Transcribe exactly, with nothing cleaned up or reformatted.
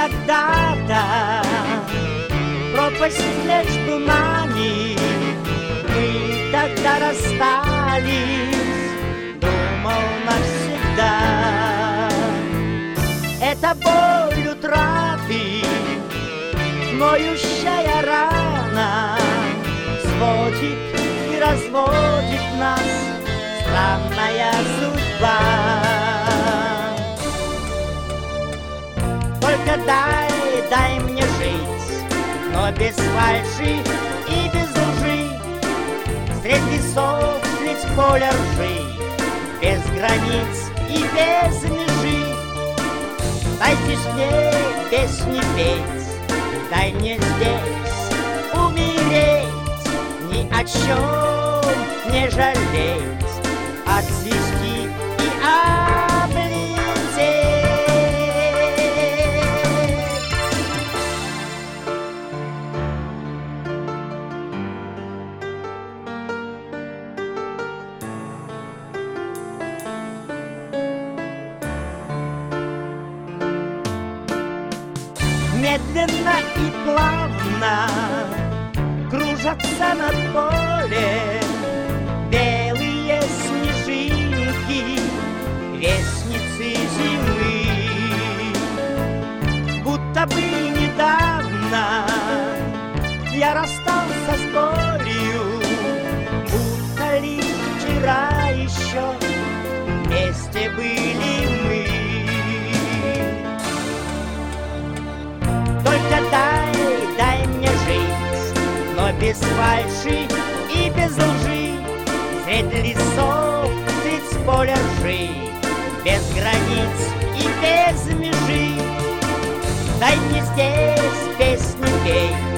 когда-то пропасть между нами, мы тогда расстались, думал навсегда. Это боль утраты, ноющая рана, сводит и разводит нас странная судьба. Только дай, дай мне жить, но без фальши и без лжи, средь лесов, средь поля ржи, без границ и без межи. Дай здесь мне песни петь, дай мне здесь умереть, ни о чем не жалеть, отцвести и облететь. Медленно и плавно кружатся над полем белые снежинки, вестницы зимы. Будто бы недавно я расстался с болью, будто лишь вчера еще вместе были мы. Только дай, дай мне жить, но без фальши и без лжи, средь лесов, средь поля ржи, без границ и без межи. Дай мне здесь песни петь,